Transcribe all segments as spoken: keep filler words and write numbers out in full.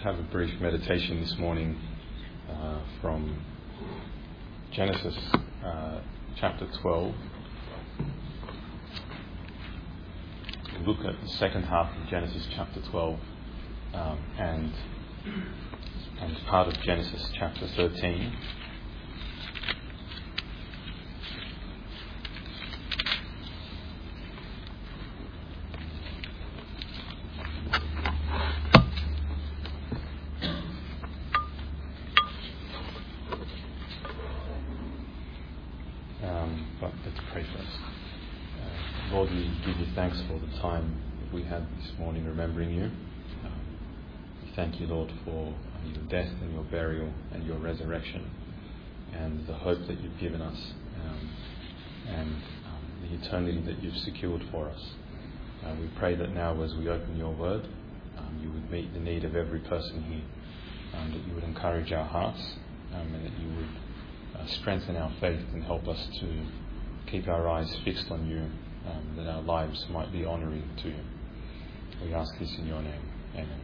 have a brief meditation this morning uh, from Genesis uh, chapter twelve. We'll look at the second half of Genesis chapter twelve um, and, and part of Genesis chapter thirteen. Thanks for the time that we had this morning remembering you. Um, we thank you, Lord, for your death and your burial and your resurrection and the hope that you've given us um, and um, the eternity that you've secured for us. Uh, we pray that now as we open your word, um, you would meet the need of every person here, um, that you would encourage our hearts um, and that you would uh, strengthen our faith and help us to keep our eyes fixed on you. Um, that our lives might be honouring to you. We ask this in your name. Amen.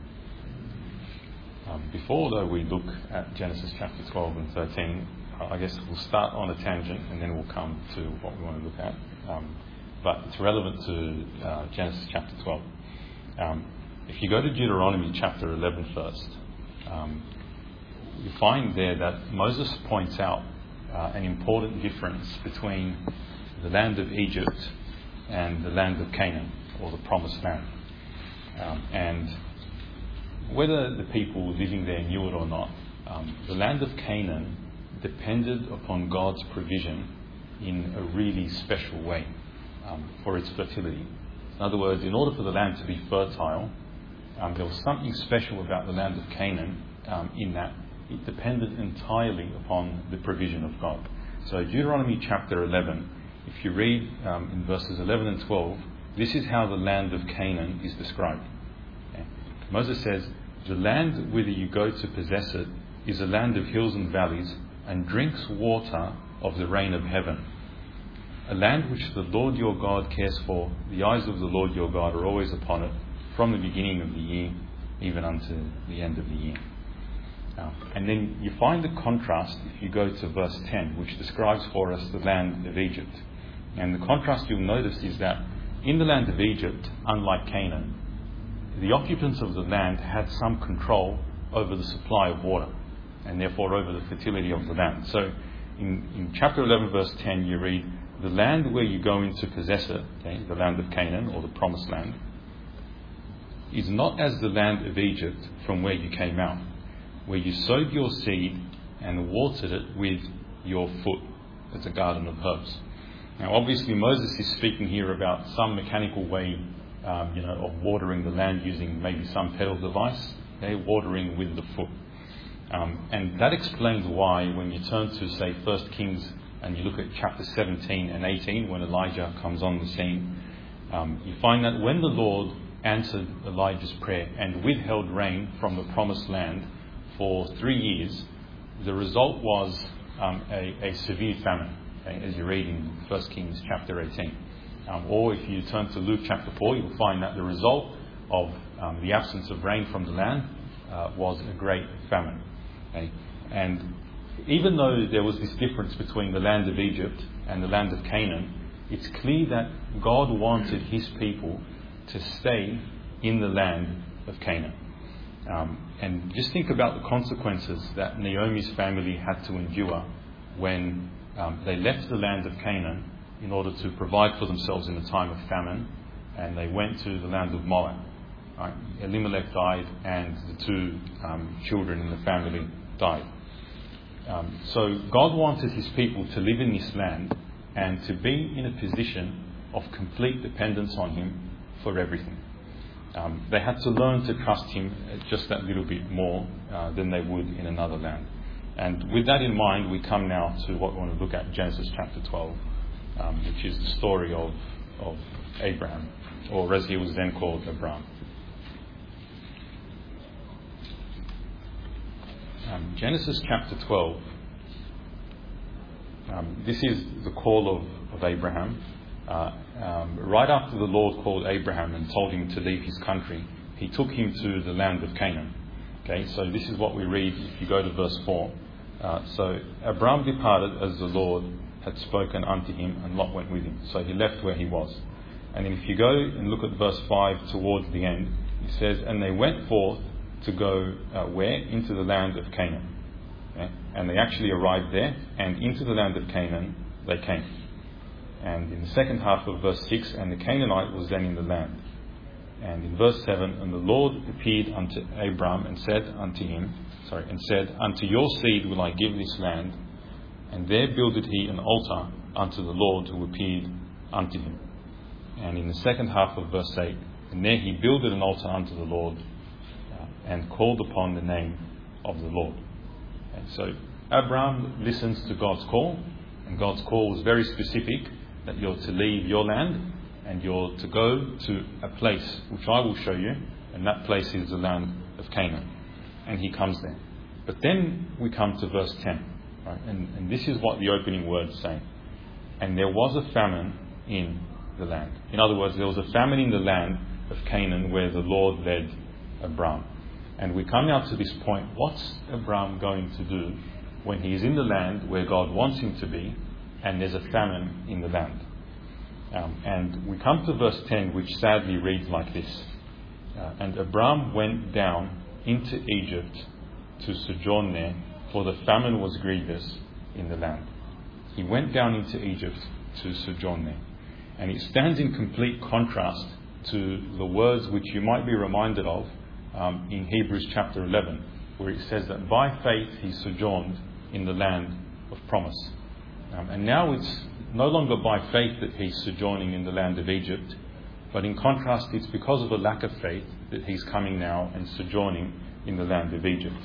Um, before though we look at Genesis chapter twelve and thirteen, I guess we'll start on a tangent and then we'll come to what we want to look at. Um, but it's relevant to uh, Genesis chapter twelve. Um, if you go to Deuteronomy chapter eleven first, um, you find there that Moses points out uh, an important difference between the land of Egypt and the land of Canaan, or the promised land. Um, and whether the people living there knew it or not, um, the land of Canaan depended upon God's provision in a really special way um, for its fertility. In other words, in order for the land to be fertile, um, there was something special about the land of Canaan um, in that it depended entirely upon the provision of God. So Deuteronomy chapter eleven, if you read um, in verses eleven and twelve, this is how the land of Canaan is described. Okay. Moses says, "The land whither you go to possess it is a land of hills and valleys, and drinks water of the rain of heaven. A land which the Lord your God cares for. The eyes of the Lord your God are always upon it, from the beginning of the year, even unto the end of the year." Um, and then you find the contrast if you go to verse ten, which describes for us the land of Egypt. And the contrast you'll notice is that in the land of Egypt, unlike Canaan, the occupants of the land had some control over the supply of water and therefore over the fertility of the land. So in, in chapter eleven verse ten you read, "The land where you go in to possess it," okay, the land of Canaan or the promised land, "is not as the land of Egypt from where you came out, where you sowed your seed and watered it with your foot as a garden of herbs." Now, obviously, Moses is speaking here about some mechanical way, um, you know, of watering the land using maybe some pedal device, okay, watering with the foot. Um, and that explains why, when you turn to, say, First Kings, and you look at chapter seventeen and eighteen, when Elijah comes on the scene, um, you find that when the Lord answered Elijah's prayer and withheld rain from the promised land for three years, the result was um, a, a severe famine. As you read in First Kings chapter eighteen. Um, or if you turn to Luke chapter four, you'll find that the result of um, the absence of rain from the land uh, was a great famine. Okay? And even though there was this difference between the land of Egypt and the land of Canaan, it's clear that God wanted his people to stay in the land of Canaan. Um, and just think about the consequences that Naomi's family had to endure when Um, they left the land of Canaan in order to provide for themselves in a time of famine, and they went to the land of Moab. Right? Elimelech died, and the two um, children in the family died. Um, so God wanted his people to live in this land and to be in a position of complete dependence on him for everything. Um, they had to learn to trust him just that little bit more uh, than they would in another land. And with that in mind, we come now to what we want to look at, Genesis chapter twelve, um, which is the story of, of Abraham, or as he was then called, Abram. Um, Genesis chapter twelve, um, this is the call of, of Abraham. Uh, um, right after the Lord called Abraham and told him to leave his country, he took him to the land of Canaan. Okay, so this is what we read if you go to verse four. Uh, so Abram departed as the Lord had spoken unto him, and Lot went with him. So he left where he was. And then if you go and look at verse five towards the end, it says, and they went forth to go uh, where? Into the land of Canaan. Okay? And they actually arrived there, and into the land of Canaan they came. And in the second half of verse six, and the Canaanite was then in the land. And in verse seven, and the Lord appeared unto Abram and said unto him, sorry, and said, unto your seed will I give this land. And there builded he an altar unto the Lord who appeared unto him. And in the second half of verse eight, and there he builded an altar unto the Lord uh, and called upon the name of the Lord. And so Abram listens to God's call, and God's call was very specific, that you're to leave your land and you're to go to a place which I will show you, and that place is the land of Canaan. And he comes there. But then we come to verse ten, right? and, and this is what the opening words say. And there was a famine in the land. In other words, there was a famine in the land of Canaan where the Lord led Abram. And we come now to this point, what's Abram going to do when he is in the land where God wants him to be, and there's a famine in the land? Um, and we come to verse ten, which sadly reads like this. Uh, and Abram went down into Egypt to sojourn there, for the famine was grievous in the land. He went down into Egypt to sojourn there. And it stands in complete contrast to the words which you might be reminded of um, in Hebrews chapter eleven, where it says that by faith he sojourned in the land of promise. Um, and now it's no longer by faith that he's sojourning in the land of Egypt, but in contrast, it's because of a lack of faith that he's coming now and sojourning in the land of Egypt.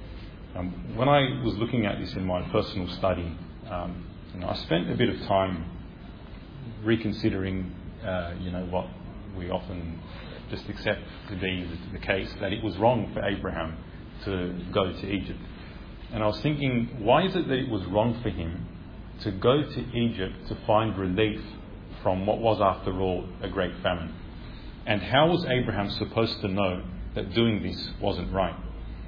Um, when I was looking at this in my personal study, um, you know, I spent a bit of time reconsidering, uh, you know, what we often just accept to be the, the case, that it was wrong for Abraham to go to Egypt. And I was thinking, why is it that it was wrong for him to go to Egypt to find relief from what was, after all, a great famine? And how was Abraham supposed to know that doing this wasn't right?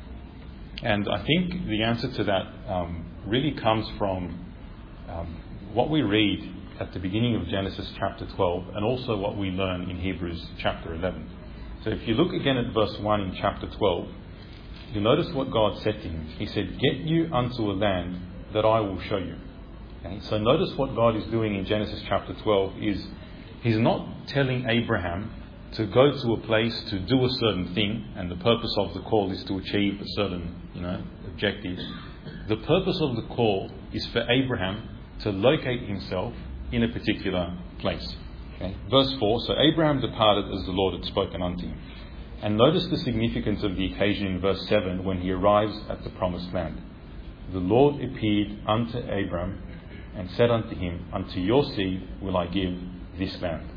And I think the answer to that um, really comes from um, what we read at the beginning of Genesis chapter twelve, and also what we learn in Hebrews chapter eleven. So if you look again at verse one in chapter twelve, you'll notice what God said to him. He said, get you unto a land that I will show you. Okay? So notice what God is doing in Genesis chapter twelve is he's not telling Abraham to go to a place to do a certain thing, and the purpose of the call is to achieve a certain, you know, objective. The purpose of the call is for Abraham to locate himself in a particular place. Okay? Verse four, so Abraham departed as the Lord had spoken unto him. And notice the significance of the occasion in verse seven when he arrives at the promised land. The Lord appeared unto Abram and said unto him, unto your seed will I give this land.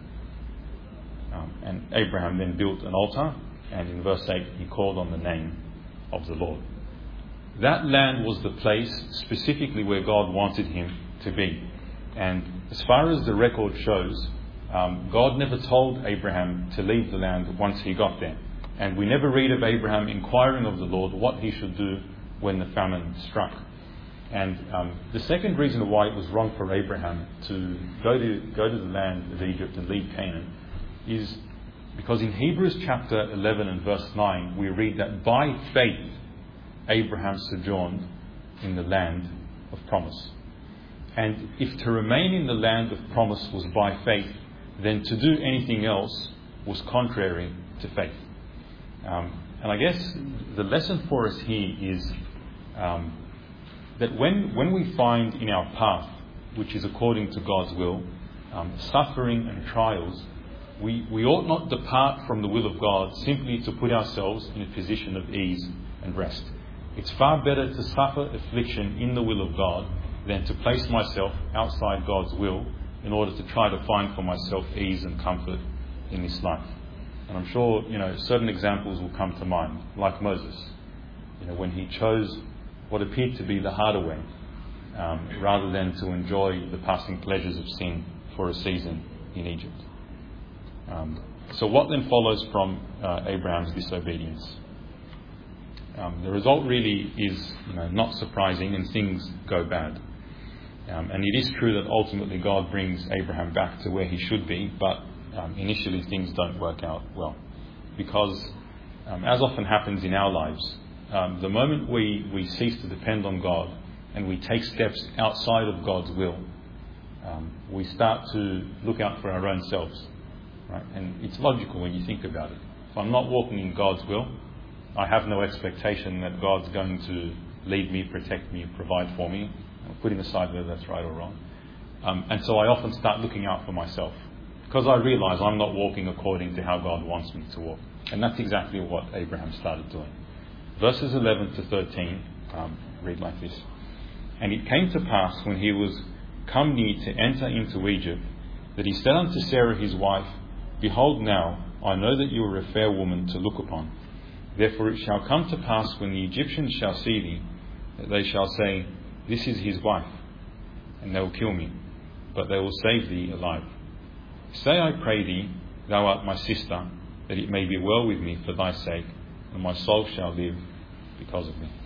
Um, and Abraham then built an altar, and in verse eight he called on the name of the Lord. That land was the place specifically where God wanted him to be. And as far as the record shows, um, God never told Abraham to leave the land once he got there. And we never read of Abraham inquiring of the Lord what he should do when the famine struck. And um, the second reason why it was wrong for Abraham to go to go to the land of Egypt and leave Canaan is because in Hebrews chapter eleven and verse nine we read that by faith Abraham sojourned in the land of promise. And if to remain in the land of promise was by faith, then to do anything else was contrary to faith. Um, and I guess the lesson for us here is um, that when, when we find in our path, which is according to God's will, um, suffering and trials, we, we ought not depart from the will of God simply to put ourselves in a position of ease and rest. It's far better to suffer affliction in the will of God than to place myself outside God's will in order to try to find for myself ease and comfort in this life. And I'm sure, you know, certain examples will come to mind, like Moses, you know, when he chose what appeared to be the harder way, um, rather than to enjoy the passing pleasures of sin for a season in Egypt. Um, so what then follows from uh, Abraham's disobedience? um, the result really is, you know, not surprising, and things go bad. Um, and it is true that ultimately God brings Abraham back to where he should be, but um, initially things don't work out well. Because, um, as often happens in our lives, um, the moment we, we cease to depend on God and we take steps outside of God's will, um, we start to look out for our own selves. Right? And it's logical when you think about it. If I'm not walking in God's will, I have no expectation that God's going to lead me, protect me, provide for me, putting aside whether that's right or wrong. Um, and so I often start looking out for myself, because I realise I'm not walking according to how God wants me to walk. And that's exactly what Abraham started doing. Verses eleven to thirteen um, read like this. And it came to pass, when he was come near to enter into Egypt, that he said unto Sarah his wife, Behold now, I know that you are a fair woman to look upon. Therefore it shall come to pass, when the Egyptians shall see thee, that they shall say, This is his wife, and they will kill me, but they will save thee alive. Say, I pray thee, thou art my sister, that it may be well with me for thy sake, and my soul shall live because of me.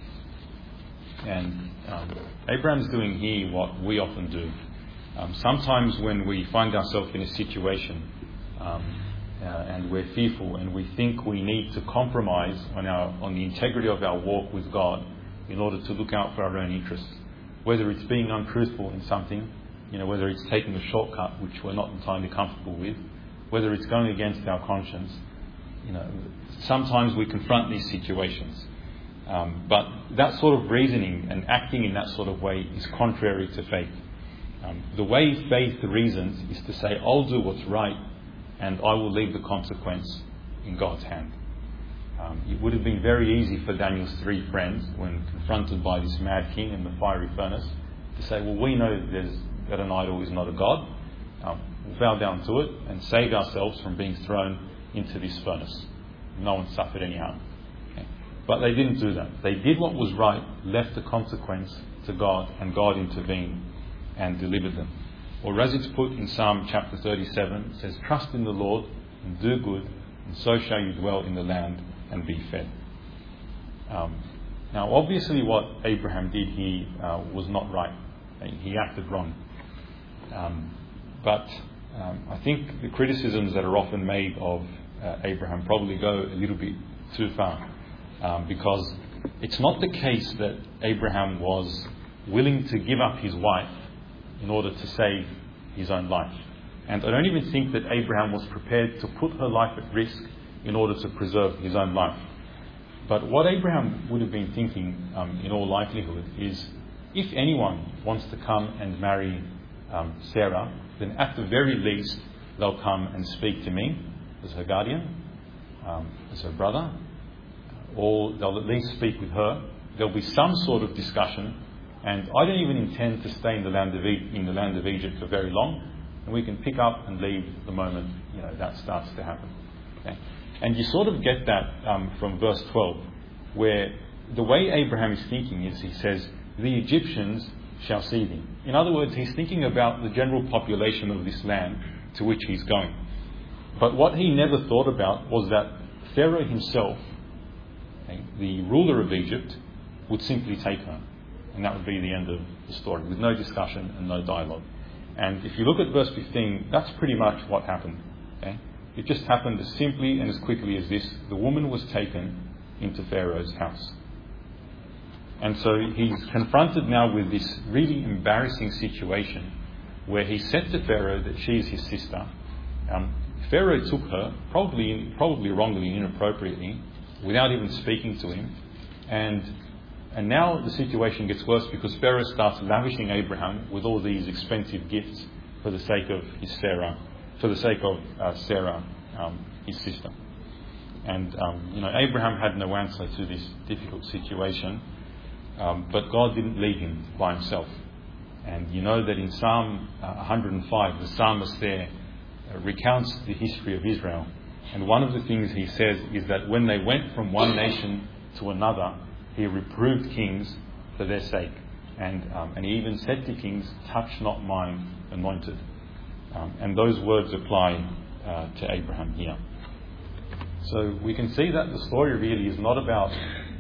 And um, Abraham's doing here what we often do. Um, sometimes when we find ourselves in a situation um, uh, and we're fearful and we think we need to compromise on our on the integrity of our walk with God in order to look out for our own interests, whether it's being untruthful in something, you know, whether it's taking a shortcut which we're not entirely comfortable with, whether it's going against our conscience, you know, sometimes we confront these situations. Um, but that sort of reasoning and acting in that sort of way is contrary to faith. Um, the way faith reasons is to say, I'll do what's right and I will leave the consequence in God's hand. Um, it would have been very easy for Daniel's three friends, when confronted by this mad king in the fiery furnace, to say, well, we know that, there's, that an idol is not a god. Um, we'll bow down to it and save ourselves from being thrown into this furnace. No one suffered any harm. Okay. But they didn't do that. They did what was right, left the consequence to God, and God intervened and delivered them. Or as it's put in Psalm chapter thirty-seven, it says, Trust in the Lord and do good, and so shall you dwell in the land and be fed. Um, now, obviously what Abraham did here uh, was not right. He acted wrong. Um, but um, I think the criticisms that are often made of uh, Abraham probably go a little bit too far. Um, because it's not the case that Abraham was willing to give up his wife in order to save his own life. And I don't even think that Abraham was prepared to put her life at risk in order to preserve his own life. But what Abraham would have been thinking, um, in all likelihood, is if anyone wants to come and marry um, Sarah, then at the very least they'll come and speak to me as her guardian, um, as her brother, or they'll at least speak with her. There'll be some sort of discussion, and I don't even intend to stay in the land of e- in the land of Egypt for very long, and we can pick up and leave the moment, you know, that starts to happen. Okay? And you sort of get that um, from verse twelve, where the way Abraham is thinking is, he says, the Egyptians shall see thee. In other words, he's thinking about the general population of this land to which he's going. But what he never thought about was that Pharaoh himself, okay, the ruler of Egypt, would simply take her. And that would be the end of the story, with no discussion and no dialogue. And if you look at verse fifteen, that's pretty much what happened. Okay? It just happened as simply and as quickly as this. The woman was taken into Pharaoh's house. And so he's confronted now with this really embarrassing situation where he said to Pharaoh that she is his sister. Um, Pharaoh took her, probably probably wrongly and inappropriately, without even speaking to him. And and now the situation gets worse, because Pharaoh starts lavishing Abraham with all these expensive gifts for the sake of his Sarah, for the sake of uh, Sarah, um, his sister. And um, you know, Abraham had no answer to this difficult situation. Um, but God didn't leave him by himself. And you know that in Psalm uh, one hundred five, the psalmist there uh, recounts the history of Israel. And one of the things he says is that when they went from one nation to another, he reproved kings for their sake. And, um, and he even said to kings, touch not mine anointed. Um, and those words apply uh, to Abraham here. So we can see that the story really is not about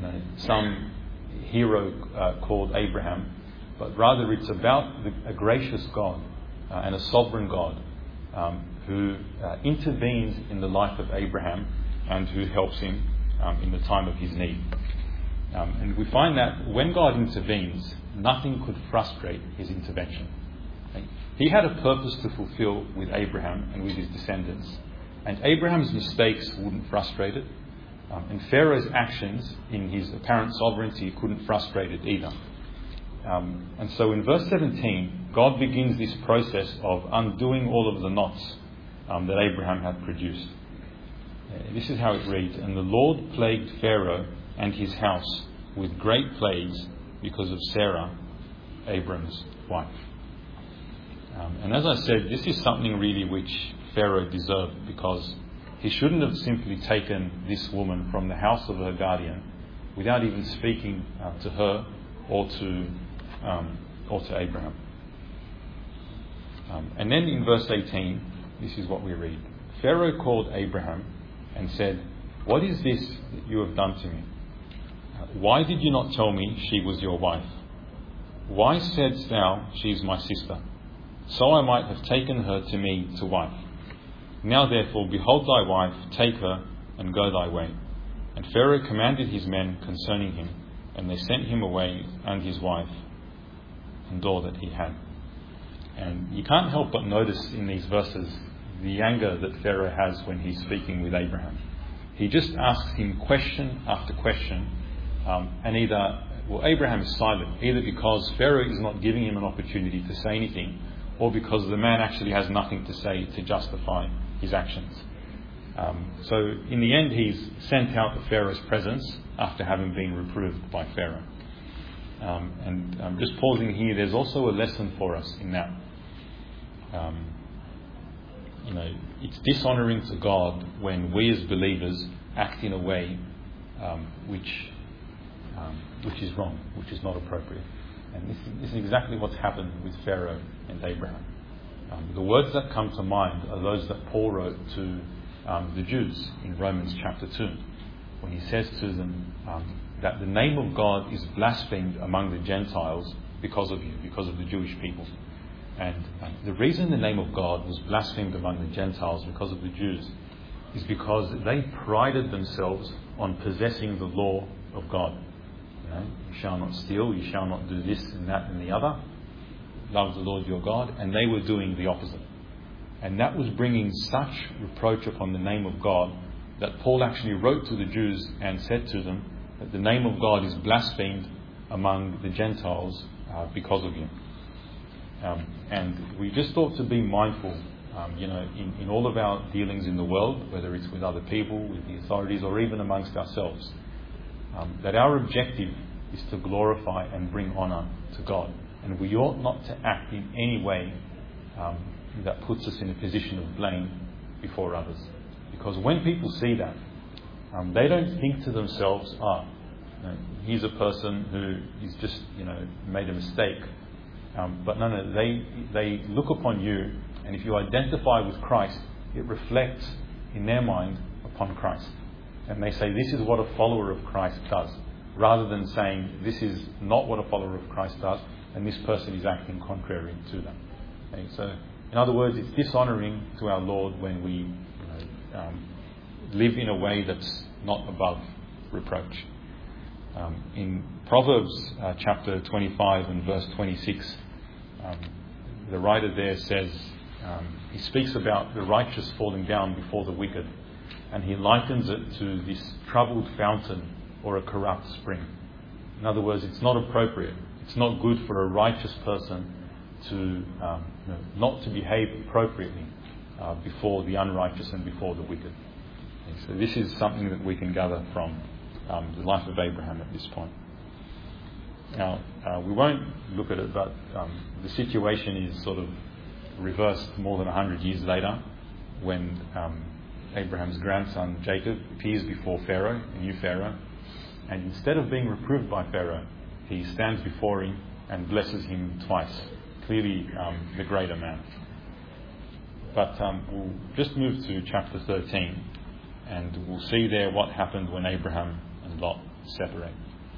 know, some hero uh, called Abraham, but rather it's about the, a gracious God uh, and a sovereign God um, who uh, intervenes in the life of Abraham and who helps him um, in the time of his need. Um, and we find that when God intervenes, nothing could frustrate his intervention. Okay? He had a purpose to fulfill with Abraham and with his descendants. And Abraham's mistakes wouldn't frustrate it. Um, and Pharaoh's actions in his apparent sovereignty couldn't frustrate it either. Um, and so in verse seventeen, God begins this process of undoing all of the knots um, that Abraham had produced. Uh, this is how it reads: "And the Lord plagued Pharaoh and his house with great plagues because of Sarah, Abram's wife." Um, and as I said, this is something really which Pharaoh deserved, because he shouldn't have simply taken this woman from the house of her guardian without even speaking uh, to her or to um, or to Abraham. Um, and then in verse eighteen, this is what we read: "Pharaoh called Abraham and said, 'What is this that you have done to me? Why did you not tell me she was your wife? Why saidst thou, she is my sister? So I might have taken her to me to wife. Now therefore, behold thy wife, take her, and go thy way.' And Pharaoh commanded his men concerning him, and they sent him away, and his wife, and all that he had." And you can't help but notice in these verses the anger that Pharaoh has when he's speaking with Abraham. He just asks him question after question, um, and either, well, Abraham is silent, either because Pharaoh is not giving him an opportunity to say anything, or because the man actually has nothing to say to justify his actions. Um, so in the end, he's sent out of Pharaoh's presence after having been reproved by Pharaoh. Um, and um, just pausing here, there's also a lesson for us in that. Um, you know, it's dishonouring to God when we as believers act in a way um, which um, which is wrong, which is not appropriate. And this is, this is exactly what's happened with Pharaoh and Abraham. Um, the words that come to mind are those that Paul wrote to um, the Jews in Romans chapter two, when he says to them um, that the name of God is blasphemed among the Gentiles because of you, because of the Jewish people. And um, the reason the name of God was blasphemed among the Gentiles because of the Jews is because they prided themselves on possessing the law of God. You know, you shall not steal, you shall not do this and that and the other. Love the Lord your God. And they were doing the opposite. And that was bringing such reproach upon the name of God that Paul actually wrote to the Jews and said to them that the name of God is blasphemed among the Gentiles uh, because of you. Um, and we just ought to be mindful, um, you know, in, in all of our dealings in the world, whether it's with other people, with the authorities, or even amongst ourselves, um, that our objective is to glorify and bring honour to God. And we ought not to act in any way um, that puts us in a position of blame before others. Because when people see that, um, they don't think to themselves, ah, you know, here's a person who is just, you know, made a mistake. Um, but no, no, they they look upon you, and if you identify with Christ, it reflects in their mind upon Christ. And they say, this is what a follower of Christ does, rather than saying, this is not what a follower of Christ does, and this person is acting contrary to that. Okay, so, in other words, it's dishonouring to our Lord when we you know, um, live in a way that's not above reproach. Um, in Proverbs uh, chapter twenty-five and verse twenty-six, um, the writer there says, um, he speaks about the righteous falling down before the wicked, and he likens it to this troubled fountain or a corrupt spring. In other words, it's not appropriate. It's not good for a righteous person to um, you know, not to behave appropriately uh, before the unrighteous and before the wicked. Okay, so this is something that we can gather from um, the life of Abraham at this point. Now, uh, we won't look at it, but um, the situation is sort of reversed more than one hundred years later when um, Abraham's grandson Jacob appears before Pharaoh, a new Pharaoh, and instead of being reproved by Pharaoh, he stands before him and blesses him twice. Clearly um, the greater man. But um, we'll just move to chapter thirteen, and we'll see there what happened when Abraham and Lot separate.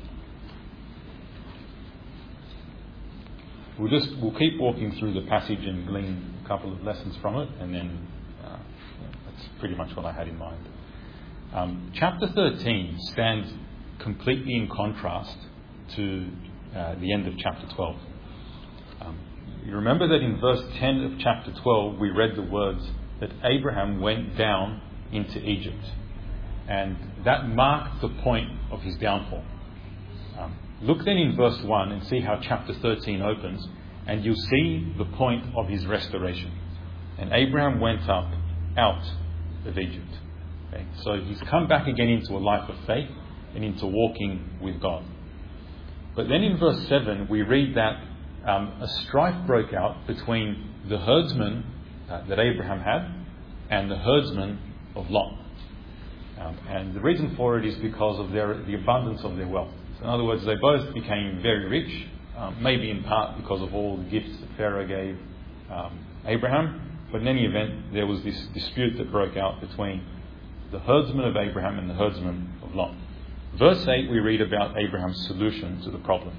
We'll just we'll keep walking through the passage and glean a couple of lessons from it, and then uh, that's pretty much what I had in mind. Um, chapter thirteen stands completely in contrast to uh, the end of chapter twelve. Um, you remember that in verse ten of chapter twelve we read the words that Abraham went down into Egypt, and that marked the point of his downfall. Um, look then in verse one and see how chapter thirteen opens, and you'll see the point of his restoration. And Abraham went up out of Egypt. Okay? So he's come back again into a life of faith and into walking with God. But then in verse seven we read that um, a strife broke out between the herdsman uh, that Abraham had and the herdsman of Lot. Um, and the reason for it is because of their, the abundance of their wealth. So in other words, they both became very rich, um, maybe in part because of all the gifts that Pharaoh gave um, Abraham. But in any event, there was this dispute that broke out between the herdsman of Abraham and the herdsman of Lot. Verse eight, we read about Abraham's solution to the problem.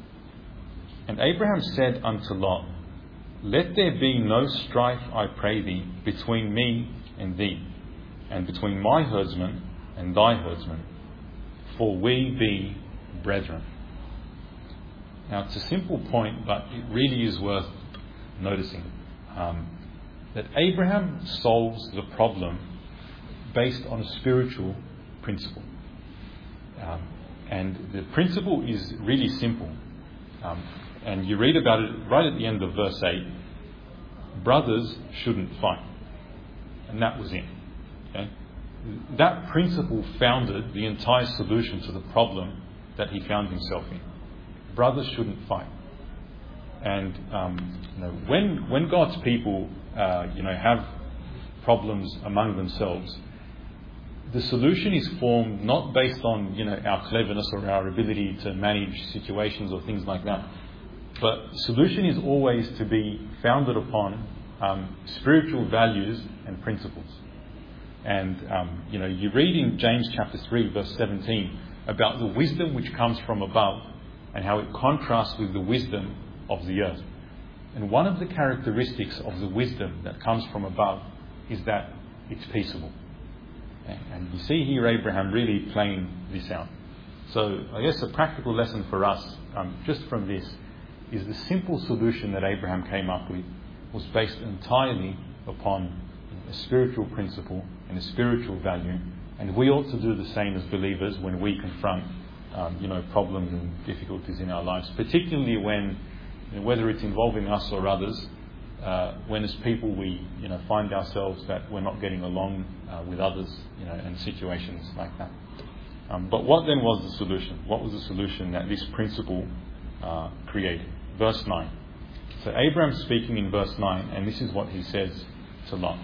And Abraham said unto Lot, Let there be no strife, I pray thee, between me and thee, and between my herdsmen and thy herdsmen, for we be brethren. Now it's a simple point, but it really is worth noticing um, that Abraham solves the problem based on a spiritual principle. Um, and the principle is really simple. Um, and you read about it right at the end of verse eight. Brothers shouldn't fight. And that was it. Okay? That principle founded the entire solution to the problem that he found himself in. Brothers shouldn't fight. And um, you know, when when God's people uh, you know have problems among themselves, the solution is formed not based on you know our cleverness or our ability to manage situations or things like that, but the solution is always to be founded upon um, spiritual values and principles. And um, you know you read in James chapter three verse seventeen about the wisdom which comes from above and how it contrasts with the wisdom of the earth. And one of the characteristics of the wisdom that comes from above is that it's peaceable. And you see here Abraham really playing this out. So I guess a practical lesson for us um, just from this is the simple solution that Abraham came up with was based entirely upon a spiritual principle and a spiritual value. And we ought to do the same as believers when we confront um, you know, problems and difficulties in our lives, particularly when, you know, whether it's involving us or others, uh, when as people we you know, find ourselves that we're not getting along uh, with others you know, and situations like that. Um, but what then was the solution? What was the solution that this principle uh, created? Verse nine. So Abraham speaking in verse nine, and this is what he says to Lot.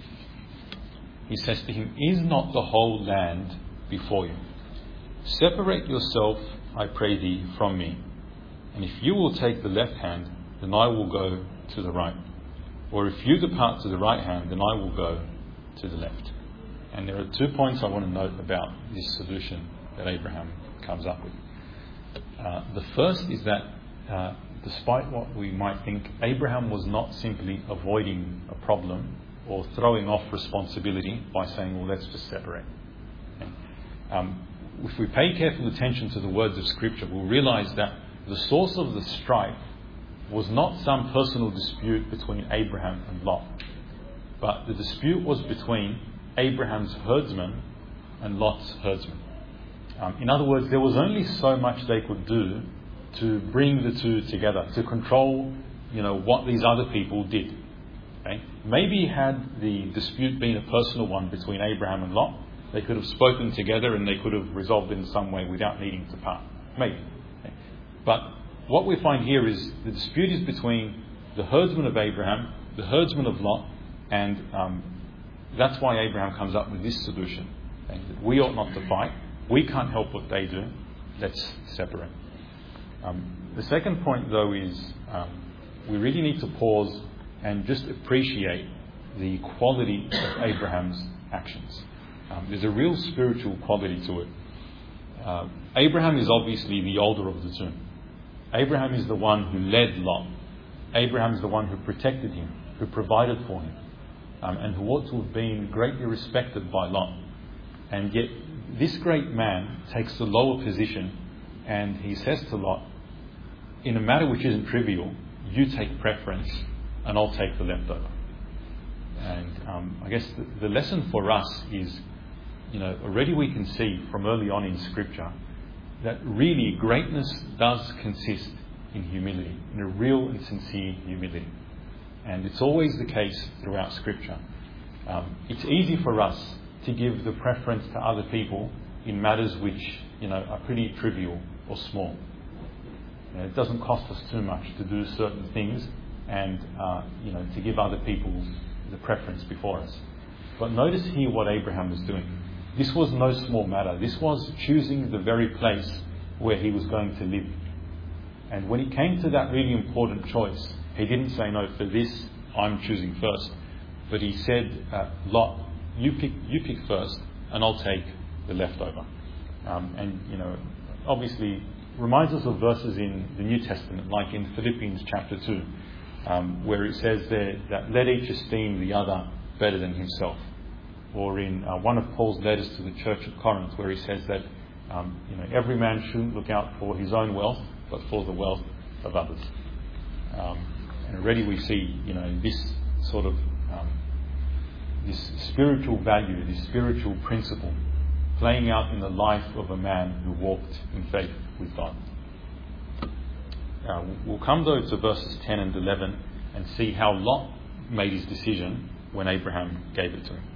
He says to him, Is not the whole land before you? Separate yourself, I pray thee, from me. And if you will take the left hand, then I will go to the right. Or if you depart to the right hand, then I will go to the left. And there are two points I want to note about this solution that Abraham comes up with. Uh, the first is that uh, despite what we might think, Abraham was not simply avoiding a problem or throwing off responsibility by saying, well, let's just separate. Okay. Um, if we pay careful attention to the words of Scripture, we'll realise that the source of the strife was not some personal dispute between Abraham and Lot, but the dispute was between Abraham's herdsman and Lot's herdsman. Um, in other words, there was only so much they could do to bring the two together, to control, you know, what these other people did. Okay? Maybe had the dispute been a personal one between Abraham and Lot, they could have spoken together and they could have resolved it in some way without needing to part. Maybe. Okay? But what we find here is the dispute is between the herdsman of Abraham, the herdsman of Lot, and um, that's why Abraham comes up with this solution. Okay? That we ought not to fight. We can't help what they do. Let's separate. Um, the second point, though, is um, we really need to pause and just appreciate the quality of Abraham's actions. Um, there's a real spiritual quality to it. Uh, Abraham is obviously the older of the two. Abraham is the one who led Lot. Abraham is the one who protected him, who provided for him, um, and who ought to have been greatly respected by Lot. And yet this great man takes the lower position, and he says to Lot, in a matter which isn't trivial, you take preference and I'll take the leftover. And um, I guess the, the lesson for us is, you know, already we can see from early on in Scripture that really greatness does consist in humility, in a real and sincere humility. And it's always the case throughout Scripture. Um, it's easy for us to give the preference to other people in matters which, you know, are pretty trivial or small. You know, it doesn't cost us too much to do certain things and, uh, you know, to give other people the preference before us. But notice here what Abraham was doing. This was no small matter. This was choosing the very place where he was going to live. And when he came to that really important choice, he didn't say, no, for this, I'm choosing first. But he said, uh, Lot, you pick, you pick first, and I'll take the leftover. Um, and, you know, obviously reminds us of verses in the New Testament, like in Philippians chapter two, um, where it says there that let each esteem the other better than himself. Or in uh, one of Paul's letters to the church at Corinth, where he says that um, you know, every man shouldn't look out for his own wealth, but for the wealth of others. Um, and already we see, you know, this sort of um, this spiritual value, this spiritual principle, playing out in the life of a man who walked in faith with God. Uh, we'll come though to verses ten and eleven and see how Lot made his decision when Abraham gave it to him.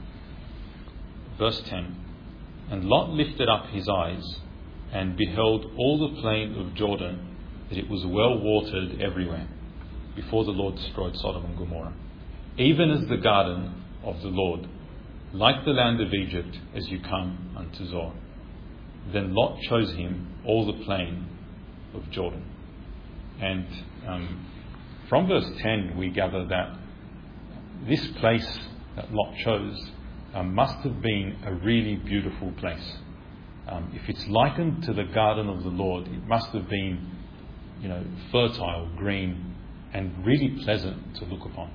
Verse ten, and Lot lifted up his eyes and beheld all the plain of Jordan, that it was well watered everywhere, before the Lord destroyed Sodom and Gomorrah, even as the garden of the Lord, like the land of Egypt, as you come unto Zoar. Then Lot chose him all the plain of Jordan. And um, from verse ten we gather that this place that Lot chose Um, must have been a really beautiful place. Um, if it's likened to the garden of the Lord, it must have been, you know, fertile, green, and really pleasant to look upon.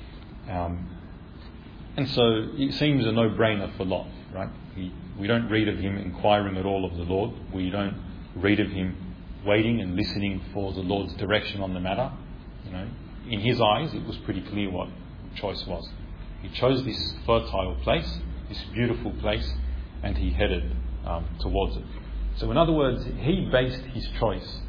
Um, and so it seems a no-brainer for Lot, right? He, we don't read of him inquiring at all of the Lord. We don't read of him waiting and listening for the Lord's direction on the matter. You know, in his eyes, it was pretty clear what choice was. He chose this fertile place, this beautiful place, and he headed um, towards it. So in other words, he based his choice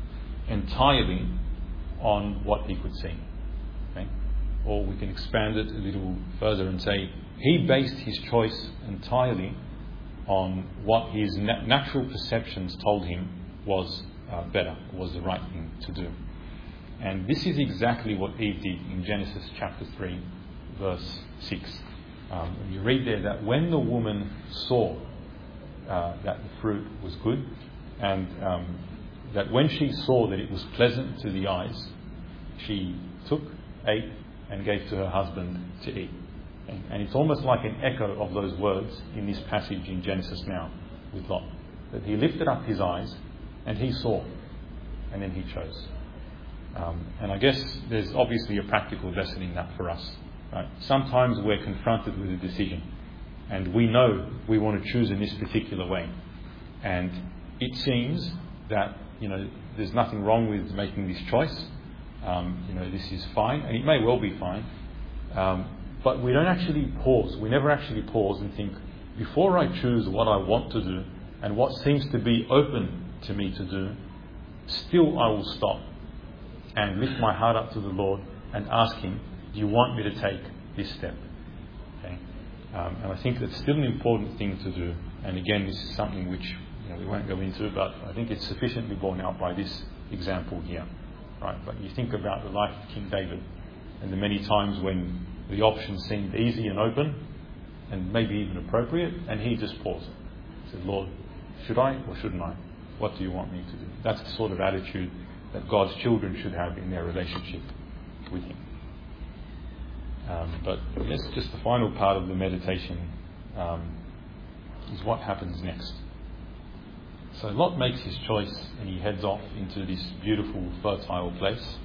entirely on what he could see. Okay? Or we can expand it a little further and say he based his choice entirely on what his na- natural perceptions told him was uh, better, was the right thing to do. And this is exactly what Eve did in Genesis chapter three. Verse six. Um, you read there that when the woman saw uh, that the fruit was good, and um, that when she saw that it was pleasant to the eyes, she took, ate, and gave to her husband to eat. Okay? And it's almost like an echo of those words in this passage in Genesis now with Lot. That he lifted up his eyes and he saw, and then he chose. Um, and I guess there's obviously a practical lesson in that for us. Right? Sometimes we're confronted with a decision and we know we want to choose in this particular way, and it seems that, you know, there's nothing wrong with making this choice. Um, you know, this is fine, and it may well be fine, um, but we don't actually pause. We never actually pause and think, before I choose what I want to do and what seems to be open to me to do, still I will stop and lift my heart up to the Lord and ask Him, do you want me to take this step? Okay, um, and I think that's still an important thing to do. And again, this is something which, you know, we won't go into, but I think it's sufficiently borne out by this example here. Right? But you think about the life of King David and the many times when the options seemed easy and open and maybe even appropriate, and he just paused. He said, Lord, should I or shouldn't I? What do you want me to do? That's the sort of attitude that God's children should have in their relationship with Him. Um, but I guess just the final part of the meditation um, is what happens next. So Lot makes his choice and he heads off into this beautiful, fertile place.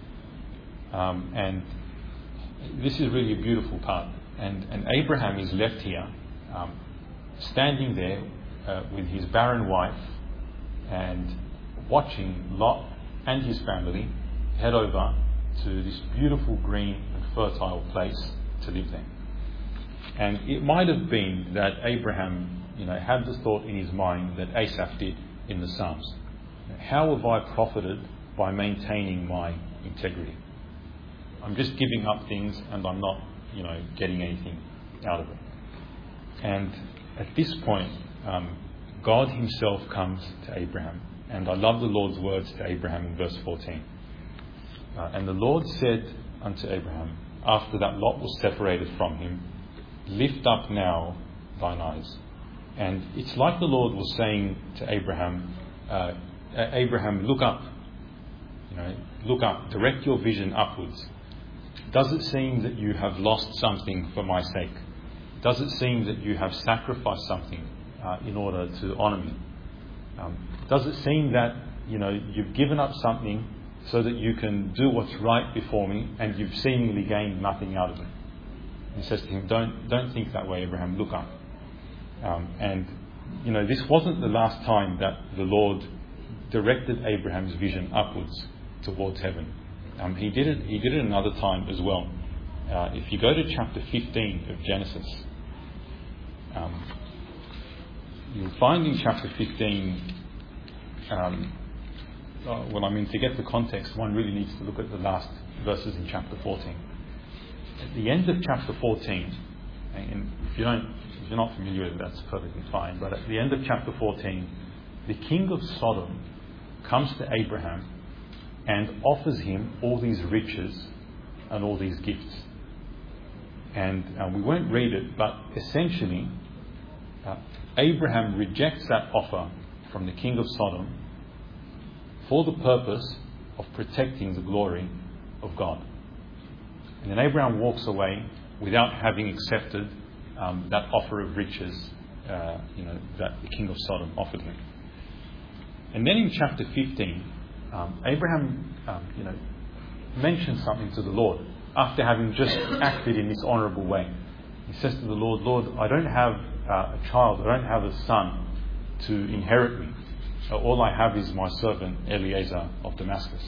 Um, and this is really a beautiful part. And, and Abraham is left here, um, standing there uh, with his barren wife and watching Lot and his family head over to this beautiful, green and fertile place to live there. And it might have been that Abraham, you know, had the thought in his mind that Asaph did in the Psalms. How have I profited by maintaining my integrity? I'm just giving up things and I'm not, you know, getting anything out of it. And at this point, um, God himself comes to Abraham. And I love the Lord's words to Abraham in verse fourteen. Uh, and the Lord said unto Abraham, after that Lot was separated from him, lift up now thine eyes. And it's like the Lord was saying to Abraham, uh, Abraham, look up. You know, look up. Direct your vision upwards. Does it seem that you have lost something for my sake? Does it seem that you have sacrificed something uh, in order to honour me? Um, does it seem that, you know, you've given up something so that you can do what's right before me and you've seemingly gained nothing out of it? He says to him, don't, don't think that way, Abraham, look up. Um, and, you know, this wasn't the last time that the Lord directed Abraham's vision upwards towards heaven. Um, he did it. He did it another time as well. Uh, if you go to chapter fifteen of Genesis, um, you'll find in chapter fifteen. Um, uh, well, I mean, to get the context, one really needs to look at the last verses in chapter fourteen. At the end of chapter fourteen, and if you don't, if you're not familiar with it, that's perfectly fine. But at the end of chapter fourteen, the king of Sodom comes to Abraham and offers him all these riches and all these gifts. And uh, we won't read it, but essentially, uh, Abraham rejects that offer from the king of Sodom for the purpose of protecting the glory of God. And then Abraham walks away without having accepted um, that offer of riches, uh, you know, that the king of Sodom offered him. And then in chapter fifteen, um, Abraham, um, you know, mentions something to the Lord after having just acted in this honourable way. He says to the Lord, Lord, I don't have uh, a child, I don't have a son to inherit me. Uh, all I have is my servant Eliezer of Damascus.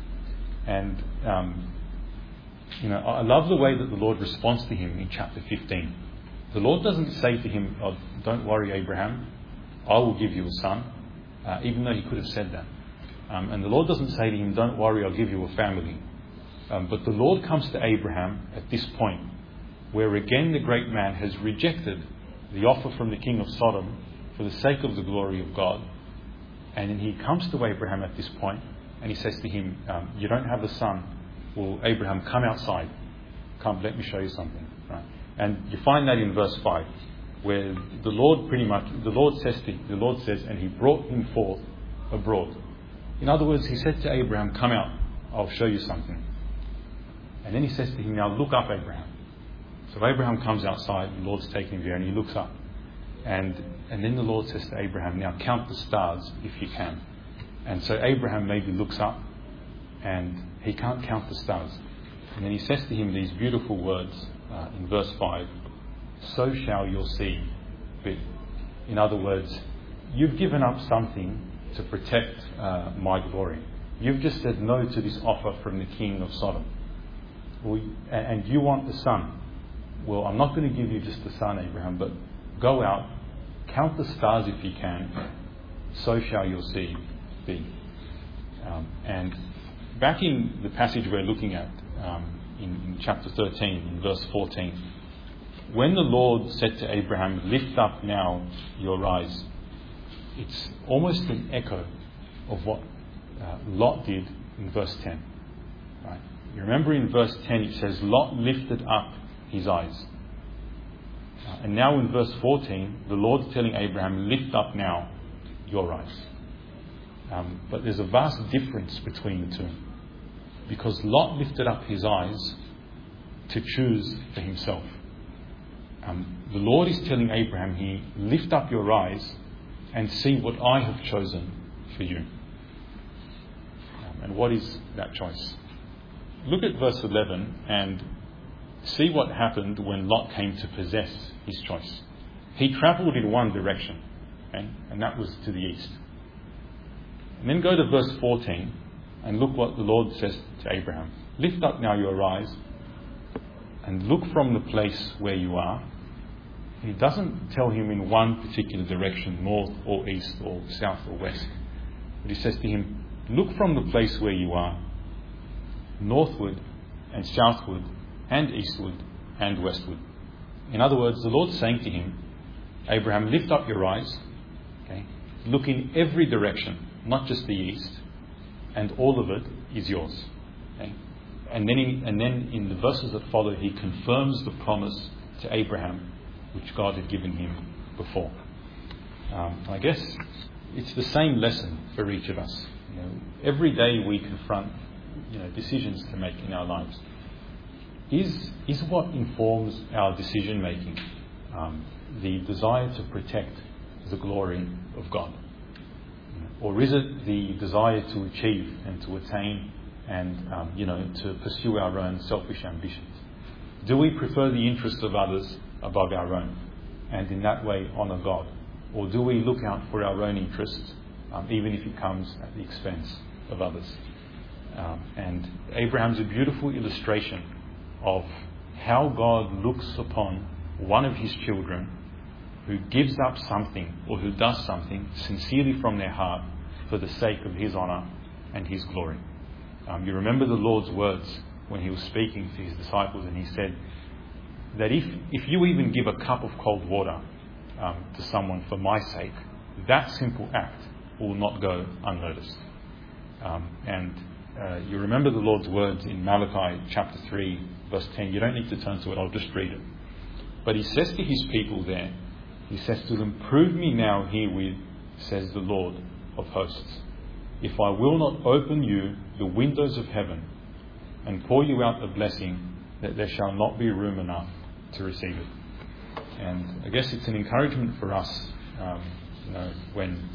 And um, you know, I love the way that the Lord responds to him in chapter fifteen. The Lord doesn't say to him, oh, don't worry, Abraham, I will give you a son, uh, even though he could have said that. Um, and the Lord doesn't say to him, don't worry, I'll give you a family. Um, but the Lord comes to Abraham at this point, where again the great man has rejected the offer from the king of Sodom for the sake of the glory of God. And then he comes to Abraham at this point, and he says to him, um, you don't have a son. Well, Abraham, come outside. Come, let me show you something. Right? And you find that in verse five, where the Lord pretty much, the Lord says, to, the Lord says, and he brought him forth abroad. In other words, he said to Abraham, come out, I'll show you something. And then he says to him, now look up, Abraham. So Abraham comes outside, the Lord's taking him there, and he looks up. And and then the Lord says to Abraham, now count the stars if you can. And so Abraham maybe looks up, and he can't count the stars. And then he says to him these beautiful words uh, in verse five, so shall your seed be. In other words, you've given up something to protect uh, my glory. You've just said no to this offer from the king of Sodom. Well, and you want the son. Well, I'm not going to give you just the son, Abraham, but go out, count the stars if you can, so shall your seed be. Um, and back in the passage we're looking at, um, in, in chapter thirteen, in verse fourteen, when the Lord said to Abraham, lift up now your eyes, it's almost an echo of what uh, Lot did in verse ten. Right? You remember in verse ten it says, Lot lifted up his eyes. Uh, and now in verse fourteen, the Lord's telling Abraham, lift up now your eyes. Um, but there's a vast difference between the two. Because Lot lifted up his eyes to choose for himself. Um, the Lord is telling Abraham here, lift up your eyes and see what I have chosen for you. Um, and what is that choice? Look at verse eleven and see what happened when Lot came to possess his choice. He travelled in one direction, okay? And that was to the east. And then go to verse fourteen and look what the Lord says to Abraham. Lift up now your eyes and look from the place where you are. He doesn't tell him in one particular direction, north or east or south or west. But he says to him, look from the place where you are, northward and southward and eastward and westward. In other words, the Lord's saying to him, Abraham, lift up your eyes, okay? Look in every direction, not just the east, and all of it is yours. Okay? And then, he, and then in the verses that follow, he confirms the promise to Abraham, which God had given him before. Um, I guess it's the same lesson for each of us. You know, every day we confront, you know, decisions to make in our lives. Is is what informs our decision making um, the desire to protect the glory of God, or is it the desire to achieve and to attain and um, you know to pursue our own selfish ambitions? Do we prefer the interests of others above our own, and in that way honour God? Or do we look out for our own interests, um, even if it comes at the expense of others? Um, and Abraham's a beautiful illustration of how God looks upon one of his children who gives up something or who does something sincerely from their heart for the sake of his honour and his glory. Um, you remember the Lord's words when he was speaking to his disciples, and he said that if, if you even give a cup of cold water um, to someone for my sake, that simple act will not go unnoticed. Um, and uh, you remember the Lord's words in Malachi chapter three, verse ten. You don't need to turn to it, I'll just read it. But he says to his people there, he says to them, prove me now herewith, says the Lord of hosts, if I will not open you the windows of heaven and pour you out a blessing, that there shall not be room enough to receive it. And I guess it's an encouragement for us, um, you know, when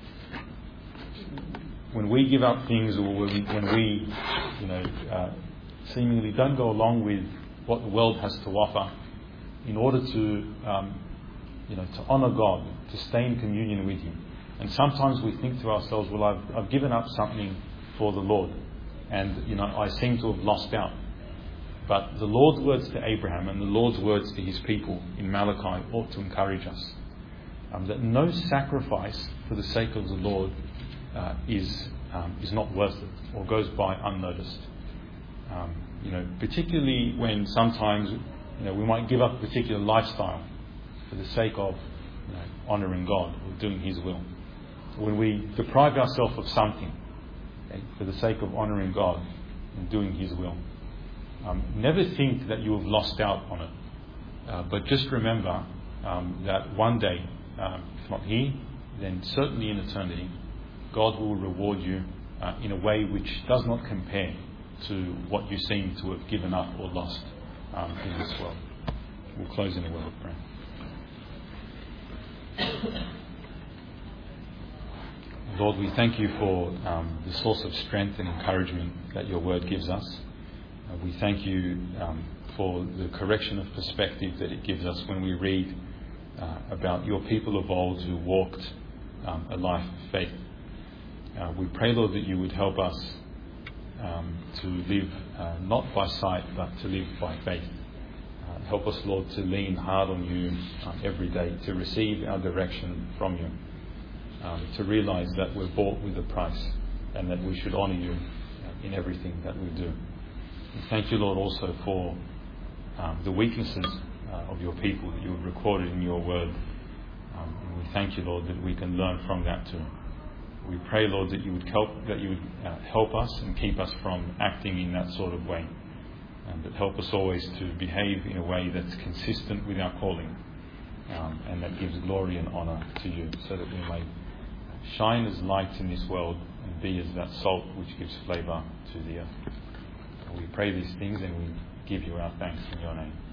when we give up things, or when we, when we you know, uh, seemingly don't go along with what the world has to offer, in order to um, you know to honour God, to stay in communion with Him. And sometimes we think to ourselves, well, I've, I've given up something for the Lord, and you know I seem to have lost out. But the Lord's words to Abraham and the Lord's words to his people in Malachi ought to encourage us. Um, that no sacrifice for the sake of the Lord uh, is um, is not worth it or goes by unnoticed. Um, you know, particularly when sometimes you know we might give up a particular lifestyle for the sake of you know, honouring God or doing His will. When we deprive ourselves of something okay, for the sake of honouring God and doing His will. Um, never think that you have lost out on it, uh, but just remember um, that one day, um, if not here, then certainly in eternity, God will reward you uh, in a way which does not compare to what you seem to have given up or lost um, in this world. We'll close in a word of prayer. Lord, we thank you for um, the source of strength and encouragement that your word gives us. Uh, we thank you um, for the correction of perspective that it gives us when we read uh, about your people of old who walked um, a life of faith. Uh, we pray, Lord, that you would help us um, to live uh, not by sight but to live by faith. Uh, help us, Lord, to lean hard on you uh, every day, to receive our direction from you, um, to realise that we're bought with a price and that we should honour you uh, in everything that we do. And thank you, Lord, also for um, the weaknesses uh, of your people that you have recorded in your word. Um, and we thank you, Lord, that we can learn from that too. We pray, Lord, that you would help, that you would uh, help us and keep us from acting in that sort of way. Um, but help us always to behave in a way that's consistent with our calling um, and that gives glory and honour to you, so that we may shine as lights in this world and be as that salt which gives flavour to the earth. We pray these things and we give you our thanks in your name.